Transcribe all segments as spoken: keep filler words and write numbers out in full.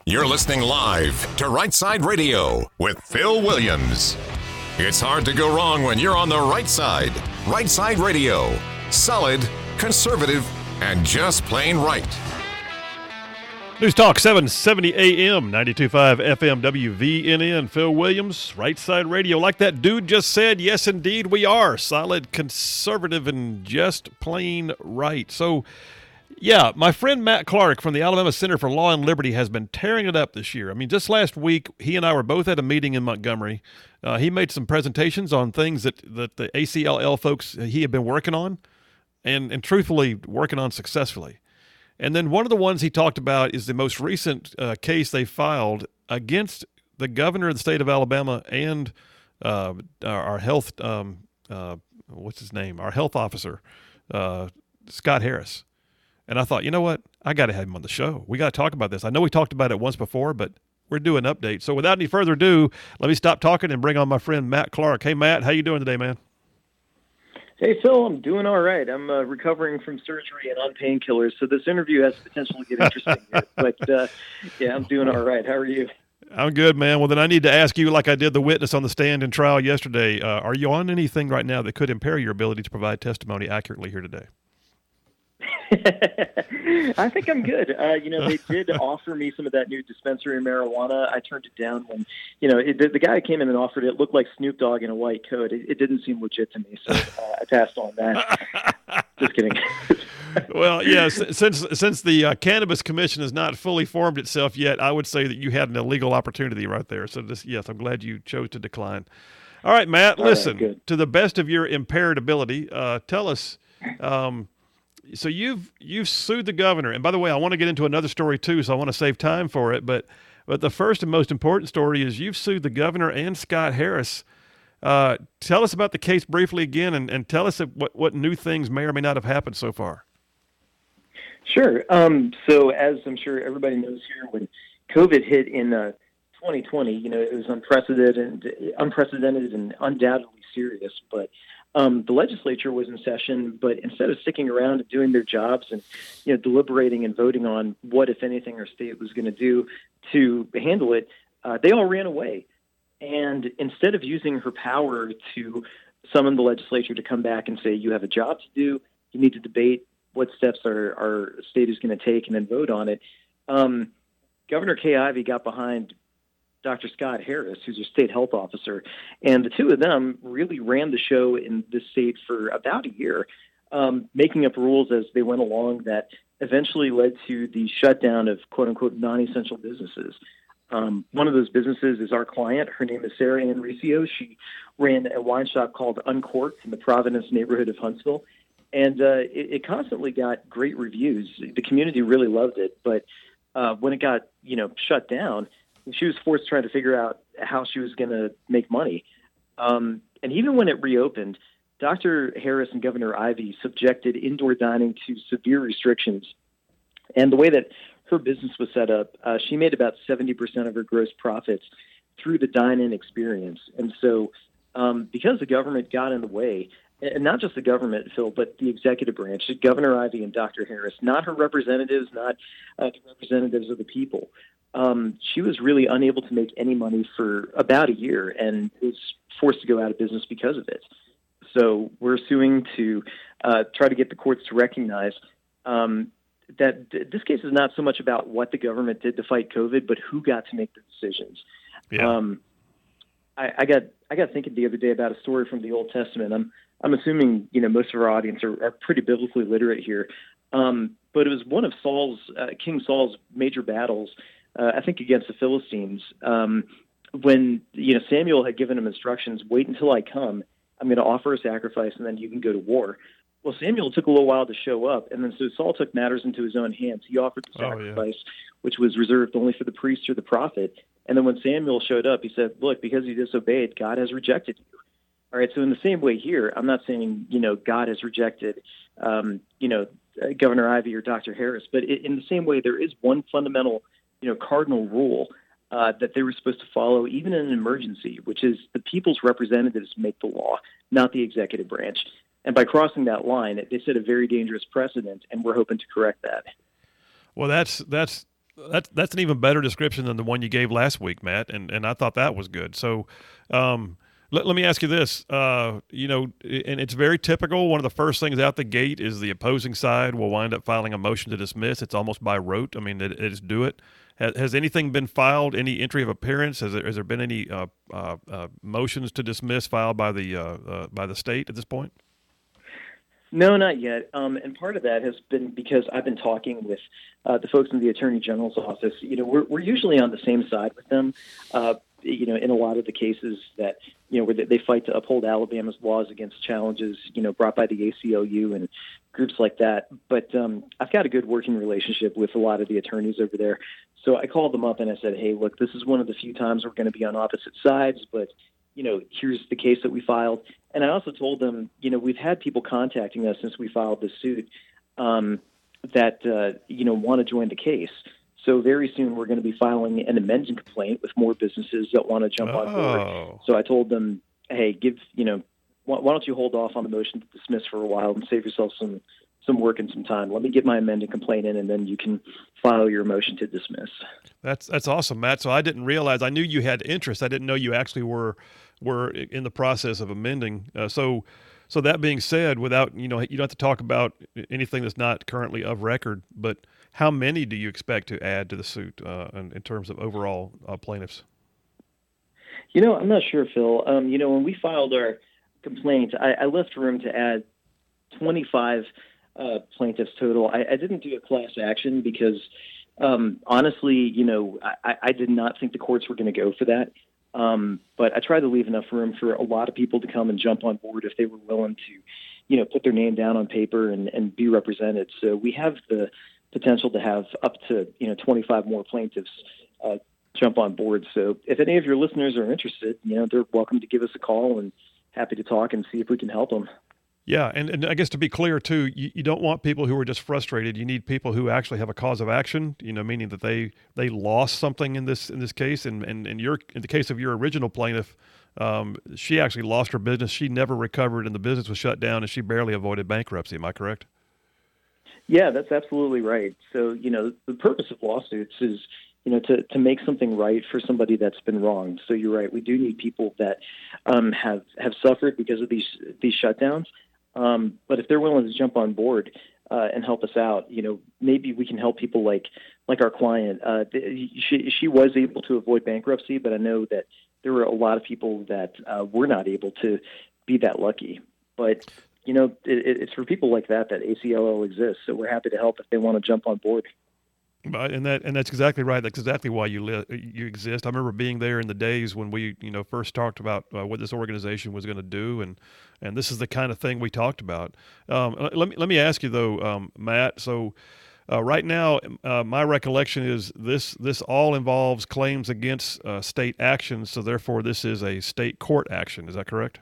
You're listening live to Right Side Radio with Phil Williams. It's hard to go wrong when you're on the right side. Right Side Radio. Solid, conservative, and just plain right. News Talk seven seventy A M, ninety-two point five F M W V N N. Phil Williams, Right Side Radio. Like that dude just said, yes, indeed, we are. Solid, conservative, and just plain right. So, yeah, my friend Matt Clark from the Alabama Center for Law and Liberty has been tearing it up this year. I mean, just last week, he and I were both at a meeting in Montgomery. Uh, he made some presentations on things that, that the A C L L folks he had been working on and, and truthfully working on successfully. And then one of the ones he talked about is the most recent uh, case they filed against the governor of the state of Alabama and uh, our, our health, um, uh, what's his name, our health officer, uh, Scott Harris. And I thought, you know what? I got to have him on the show. We got to talk about this. I know we talked about it once before, but we're doing an update. So without any further ado, let me stop talking and bring on my friend Matt Clark. Hey, Matt, how you doing today, man? Hey, Phil, I'm doing all right. I'm uh, recovering from surgery and on painkillers, so this interview has the potential to get interesting here. But, uh, yeah, I'm doing all right. How are you? I'm good, man. Well, then I need to ask you, like I did the witness on the stand in trial yesterday, uh, are you on anything right now that could impair your ability to provide testimony accurately here today? I think I'm good. Uh, you know, they did offer me some of that new dispensary marijuana. I turned it down when, you know, it, the, the guy who came in and offered it looked like Snoop Dogg in a white coat. It, it didn't seem legit to me, so uh, I passed on that. Just kidding. Well, yes, yeah, since since the uh, Cannabis Commission has not fully formed itself yet, I would say that you had an illegal opportunity right there. So, this, yes, I'm glad you chose to decline. All right, Matt, All listen, right, to the best of your impaired ability, uh, tell us um, – so you've you've sued the governor, and by the way, I want to get into another story too, so I want to save time for it. But but the first and most important story is you've sued the governor and Scott Harris. Uh, tell us about the case briefly again, and, and tell us what what new things may or may not have happened so far. Sure. Um, so as I'm sure everybody knows here, when COVID hit in uh, twenty twenty, you know, it was unprecedented, unprecedented, and undoubtedly serious, but. Um, the legislature was in session, but instead of sticking around and doing their jobs and, you know, deliberating and voting on what, if anything, our state was going to do to handle it, uh, they all ran away. And instead of using her power to summon the legislature to come back and say, you have a job to do, you need to debate what steps our, our state is going to take and then vote on it, um, Governor Kay Ivey got behind Doctor Scott Harris, who's a state health officer, and the two of them really ran the show in this state for about a year, um, making up rules as they went along that eventually led to the shutdown of quote-unquote non-essential businesses. Um, one of those businesses is our client. Her name is Sarah Ann Riccio. She ran a wine shop called Uncorked in the Providence neighborhood of Huntsville, and uh, it, it constantly got great reviews. The community really loved it, but uh, when it got, you know, shut down, she was forced to try to figure out how she was going to make money. Um, and even when it reopened, Doctor Harris and Governor Ivey subjected indoor dining to severe restrictions. And the way that her business was set up, uh, she made about seventy percent of her gross profits through the dine-in experience. And so um, because the government got in the way, and not just the government, Phil, but the executive branch, Governor Ivey and Doctor Harris, not her representatives, not uh, the representatives of the people, Um, she was really unable to make any money for about a year and was forced to go out of business because of it. So we're suing to uh, try to get the courts to recognize um, that th- this case is not so much about what the government did to fight COVID, but who got to make the decisions. Yeah. Um, I, I got I got thinking the other day about a story from the Old Testament. I'm I'm assuming you know most of our audience are, are pretty biblically literate here, um, but it was one of Saul's uh, King Saul's major battles. Uh, I think against the Philistines, um, when you know Samuel had given him instructions, wait until I come, I'm going to offer a sacrifice, and then you can go to war. Well, Samuel took a little while to show up, and then so Saul took matters into his own hands. He offered the sacrifice, oh, yeah. which was reserved only for the priest or the prophet. And then when Samuel showed up, he said, look, because you disobeyed, God has rejected you. All right, so in the same way here, I'm not saying, you know, God has rejected, um, you know, uh, Governor Ivey or Doctor Harris, but it, in the same way, there is one fundamental you know, cardinal rule uh, that they were supposed to follow even in an emergency, which is the people's representatives make the law, not the executive branch. And by crossing that line, they set a very dangerous precedent, and we're hoping to correct that. Well, that's that's that's that's an even better description than the one you gave last week, Matt, and and I thought that was good. So, um, let, let me ask you this. Uh, you know, and it's very typical. One of the first things out the gate is the opposing side will wind up filing a motion to dismiss. It's almost by rote. I mean, it, it is do it. Has, has anything been filed? Any entry of appearance? Has there, has there been any uh, uh, uh, motions to dismiss filed by the uh, uh, by the state at this point? No, not yet. Um, and part of that has been because I've been talking with uh, the folks in the Attorney General's office. You know, we're we're usually on the same side with them. Uh, you know, in a lot of the cases that you know where they fight to uphold Alabama's laws against challenges, you know, brought by the A C L U and groups like that. But um, I've got a good working relationship with a lot of the attorneys over there. So I called them up and I said, "Hey, look, this is one of the few times we're going to be on opposite sides, but you know, here's the case that we filed." And I also told them, you know, we've had people contacting us since we filed this suit um, that, uh, you know, want to join the case. So very soon we're going to be filing an amended complaint with more businesses that want to jump oh. on board. So I told them, hey, give, you know, why, why don't you hold off on the motion to dismiss for a while and save yourself some, some work and some time. Let me get my amended complaint in, and then you can file your motion to dismiss. That's that's awesome, Matt. So I didn't realize. I knew you had interest. I didn't know you actually were were in the process of amending. Uh, so, so that being said, without you know, you don't have to talk about anything that's not currently of record. But how many do you expect to add to the suit uh, in, in terms of overall uh, plaintiffs? You know, I'm not sure, Phil. Um, you know, when we filed our complaint, I, I left room to add twenty-five uh, plaintiffs total. I, I didn't do a class action because, um, honestly, you know, I, I did not think the courts were going to go for that. Um, but I tried to leave enough room for a lot of people to come and jump on board if they were willing to, you know, put their name down on paper and, and be represented. So we have the potential to have up to, you know, twenty-five more plaintiffs uh, jump on board. So if any of your listeners are interested, you know, they're welcome to give us a call and happy to talk and see if we can help them. Yeah, and, and I guess to be clear, too, you, you don't want people who are just frustrated. You need people who actually have a cause of action, you know, meaning that they they lost something in this in this case. And, and, and your, in the case of your original plaintiff, um, she actually lost her business. She never recovered, and the business was shut down, and she barely avoided bankruptcy. Am I correct? Yeah, that's absolutely right. So, you know, the purpose of lawsuits is, you know, to, to make something right for somebody that's been wronged. So you're right. We do need people that um, have, have suffered because of these these shutdowns. Um, but if they're willing to jump on board uh, and help us out, you know, maybe we can help people like like our client. Uh, she she was able to avoid bankruptcy, but I know that there were a lot of people that uh, were not able to be that lucky. But you know, it, it's for people like that that A C L L exists. So we're happy to help if they want to jump on board. And that and that's exactly right. That's exactly why you li- you exist. I remember being there in the days when we you know first talked about uh, what this organization was going to do, and and this is the kind of thing we talked about. Um, let me let me ask you though, um, Matt. So uh, right now, uh, my recollection is this this all involves claims against uh, state actions. So therefore, this is a state court action. Is that correct?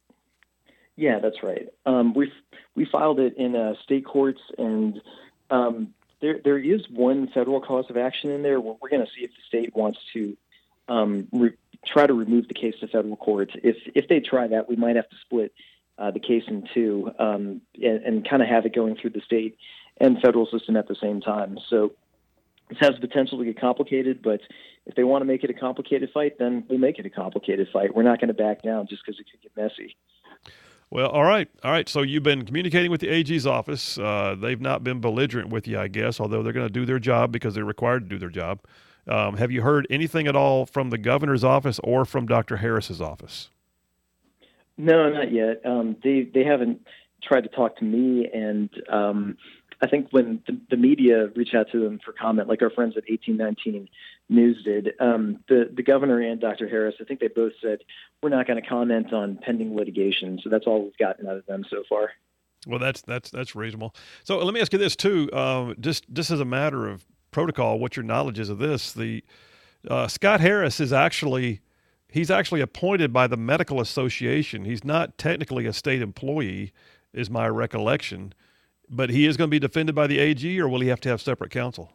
Yeah, that's right. Um, we we filed it in uh, state courts and. Um, There, there is one federal cause of action in there. We're, we're going to see if the state wants to um, re- try to remove the case to federal courts. If if they try that, we might have to split uh, the case in two um, and, and kind of have it going through the state and federal system at the same time. So this has the potential to get complicated, but if they want to make it a complicated fight, then we'll make it a complicated fight. We're not going to back down just because it could get messy. Well, all right. All right. So you've been communicating with the A G's office. Uh, they've not been belligerent with you, I guess, although they're going to do their job because they're required to do their job. Um, have you heard anything at all from the governor's office or from Doctor Harris's office? No, not yet. Um, they they haven't tried to talk to me, and um, I think when the, the media reached out to them for comment, like our friends at eighteen nineteen News did, um, the, the governor and Doctor Harris, I think they both said, we're not going to comment on pending litigation. So that's all we've gotten out of them so far. Well, that's that's that's reasonable. So let me ask you this, too. Um, just, just as a matter of protocol, what your knowledge is of this, the uh, Scott Harris is actually, he's actually appointed by the Medical Association. He's not technically a state employee, is my recollection. But he is going to be defended by the A G, or will he have to have separate counsel?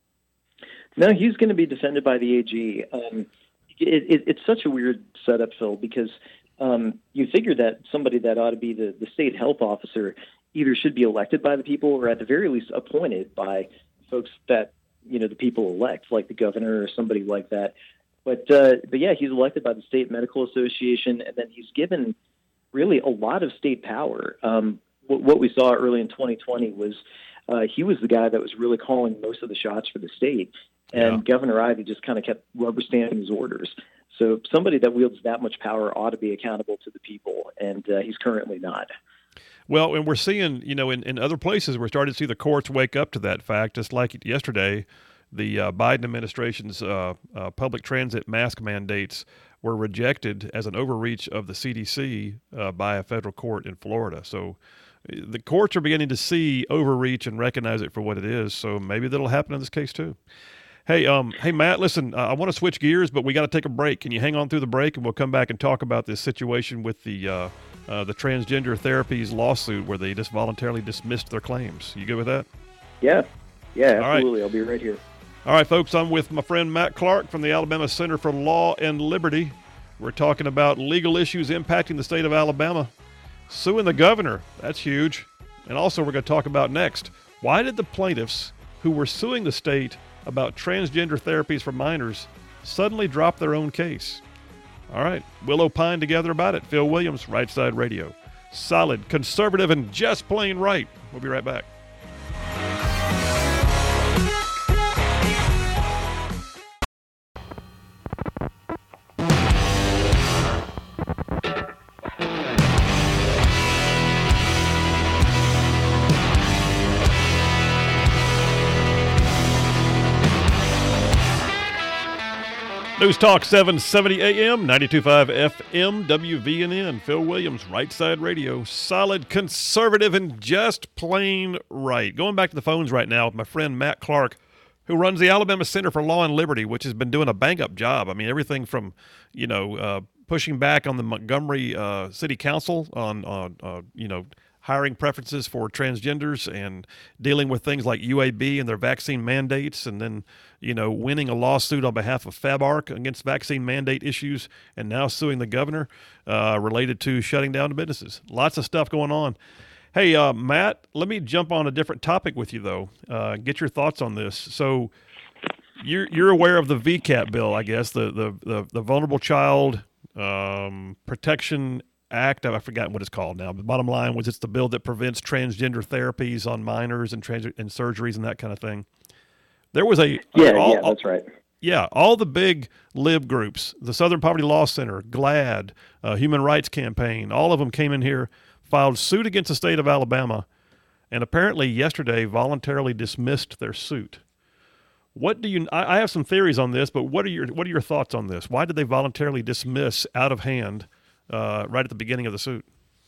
No, he's going to be defended by the A G. Um, it, it, it's such a weird setup, Phil, because um, you figure that somebody that ought to be the, the state health officer either should be elected by the people or at the very least appointed by folks that you know, the people elect, like the governor or somebody like that. But, uh, but yeah, he's elected by the State Medical Association, and then he's given really a lot of state power. Um, what, what we saw early in twenty twenty was uh, he was the guy that was really calling most of the shots for the state, and Yeah. Governor Ivey just kind of kept rubber stamping his orders. So somebody that wields that much power ought to be accountable to the people, and uh, he's currently not. Well, and we're seeing, you know, in, in other places, we're starting to see the courts wake up to that fact. Just like yesterday, the uh, Biden administration's uh, uh, public transit mask mandates were rejected as an overreach of the C D C uh, by a federal court in Florida. So the courts are beginning to see overreach and recognize it for what it is. So maybe that'll happen in this case too. Hey, um, hey, Matt, listen, uh, I want to switch gears, but we got to take a break. Can you hang on through the break, and we'll come back and talk about this situation with the uh, uh, the transgender therapies lawsuit where they just voluntarily dismissed their claims. You good with that? Yeah, yeah, All right. absolutely. I'll be right here. All right, folks, I'm with my friend Matt Clark from the Alabama Center for Law and Liberty. We're talking about legal issues impacting the state of Alabama. Suing the governor, that's huge. And also we're going to talk about next, why did the plaintiffs who were suing the state about transgender therapies for minors suddenly drop their own case? All right, we'll opine together about it. Phil Williams, Right Side Radio. Solid, conservative, and just plain right. We'll be right back. News Talk seven seventy A M, ninety-two point five F M, W V N N. Phil Williams, Right Side Radio. Solid, conservative, and just plain right. Going back to the phones right now with my friend Matt Clark, who runs the Alabama Center for Law and Liberty, which has been doing a bang-up job. I mean, everything from, you know, uh, pushing back on the Montgomery uh, City Council on, on uh, you know, hiring preferences for transgenders and dealing with things like U A B and their vaccine mandates, and then, you know, winning a lawsuit on behalf of FABARC against vaccine mandate issues, and now suing the governor uh, related to shutting down the businesses. Lots of stuff going on. Hey, uh, Matt, let me jump on a different topic with you, though. Uh, get your thoughts on this. So you're you're aware of the V CAP bill, I guess, the the the, the Vulnerable Child um, Protection Act. I've forgotten what it's called now. The bottom line was it's the bill that prevents transgender therapies on minors and trans and surgeries and that kind of thing. There was a Yeah, all, yeah, that's right. Yeah, all the big lib groups, the Southern Poverty Law Center, GLAAD, uh, Human Rights Campaign, all of them came in here, filed suit against the state of Alabama, and apparently yesterday voluntarily dismissed their suit. What do you? I, I have some theories on this, but what are your what are your thoughts on this? Why did they voluntarily dismiss out of hand uh, right at the beginning of the suit?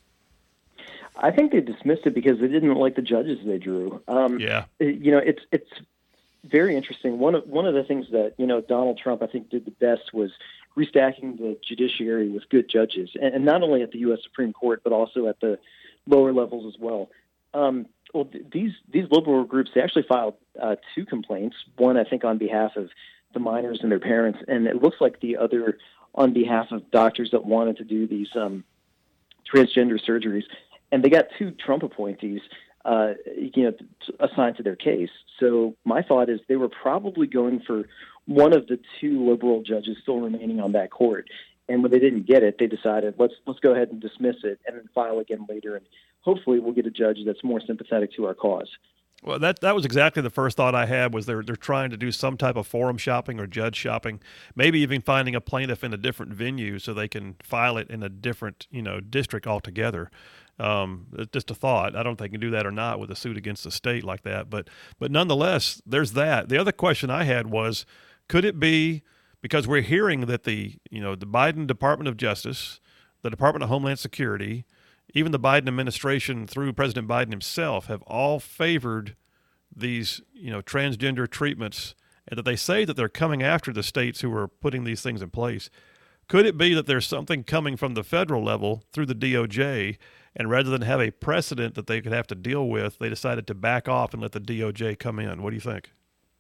I think they dismissed it because they didn't like the judges they drew. Um, Yeah. You know, it's it's very interesting. One of one of the things that, you know, Donald Trump, I think, did the best was restacking the judiciary with good judges, and, and not only at the U S Supreme Court, but also at the lower levels as well. Um, well, th- these these liberal groups, they actually filed uh, two complaints. One, I think, on behalf of the minors and their parents, and it looks like the other on behalf of doctors that wanted to do these um, transgender surgeries. And they got two Trump appointees, uh, you know, assigned to their case. So my thought is they were probably going for one of the two liberal judges still remaining on that court. And when they didn't get it, they decided, let's let's go ahead and dismiss it and then file again later. And hopefully we'll get a judge that's more sympathetic to our cause. Well, that that was exactly the first thought I had, was they're they're trying to do some type of forum shopping or judge shopping, maybe even finding a plaintiff in a different venue so they can file it in a different, you know, district altogether. Um, it's just a thought. I don't think they can do that or not with a suit against the state like that. But but nonetheless, there's that. The other question I had was, could it be, because we're hearing that the, you know, the Biden Department of Justice, the Department of Homeland Security, even the Biden administration through President Biden himself have all favored these, you know, transgender treatments, and that they say that they're coming after the states who are putting these things in place. Could it be that there's something coming from the federal level through the D O J, and rather than have a precedent that they could have to deal with, they decided to back off and let the D O J come in? What do you think?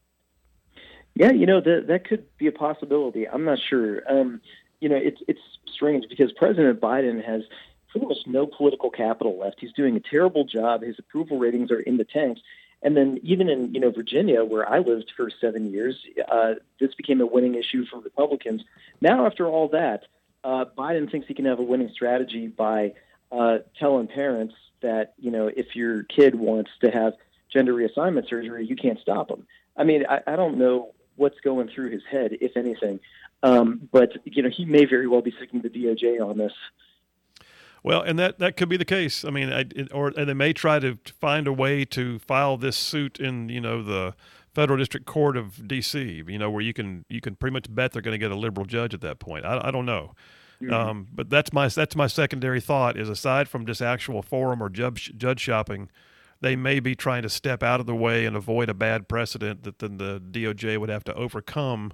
Yeah, you know, that that could be a possibility. I'm not sure. Um, you know, it's it's strange because President Biden has pretty much no political capital left. He's doing a terrible job. His approval ratings are in the tanks. And then even in, you know, Virginia, where I lived for seven years, uh, this became a winning issue for Republicans. Now, after all that, uh, Biden thinks he can have a winning strategy by uh, telling parents that, you know, if your kid wants to have gender reassignment surgery, you can't stop them. I mean, I, I don't know what's going through his head, if anything. Um, but, you know, he may very well be sticking to the D O J on this. Well, and that, that could be the case. I mean, I, it, or and they may try to find a way to file this suit in, you know, the Federal District Court of D C, you know, where you can you can pretty much bet they're going to get a liberal judge at that point. I, I don't know. Mm-hmm. Um, but that's my that's my secondary thought is, aside from just actual forum or judge, judge shopping, they may be trying to step out of the way and avoid a bad precedent that then the D O J would have to overcome.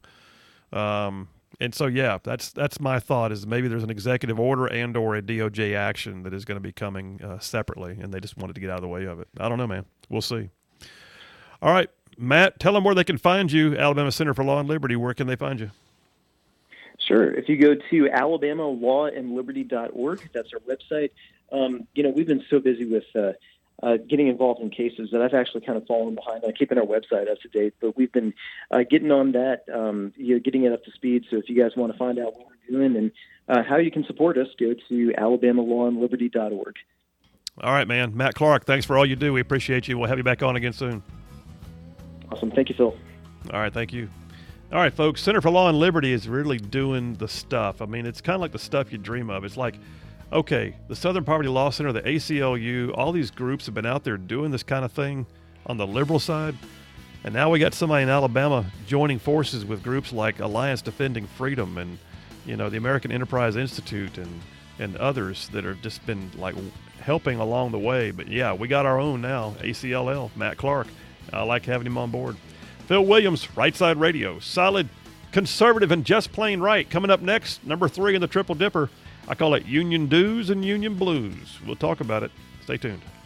Um And so, yeah, that's that's my thought, is maybe there's an executive order and or a D O J action that is going to be coming uh, separately, and they just wanted to get out of the way of it. I don't know, man. We'll see. All right, Matt, tell them where they can find you, Alabama Center for Law and Liberty. Where can they find you? Sure. If you go to alabama law and liberty dot org, that's our website. Um, you know, we've been so busy with uh, Uh, getting involved in cases that I've actually kind of fallen behind on keeping our website up to date. But we've been uh, getting on that, um, you know, getting it up to speed. So if you guys want to find out what we're doing and uh, how you can support us, go to alabama law and liberty dot org. All right, man. Matt Clark, thanks for all you do. We appreciate you. We'll have you back on again soon. Awesome. Thank you, Phil. All right, thank you. All right, folks, Center for Law and Liberty is really doing the stuff. I mean, it's kind of like the stuff you dream of. It's like, okay, the Southern Poverty Law Center, the A C L U, all these groups have been out there doing this kind of thing on the liberal side. And now we got somebody in Alabama joining forces with groups like Alliance Defending Freedom and, you know, the American Enterprise Institute and, and others that have just been like helping along the way. But yeah, we got our own now, A C L L, Matt Clark. I like having him on board. Phil Williams, Right Side Radio, solid, conservative, and just plain right. Coming up next, number three in the Triple Dipper. I call it Union Do's and Union Blues. We'll talk about it. Stay tuned.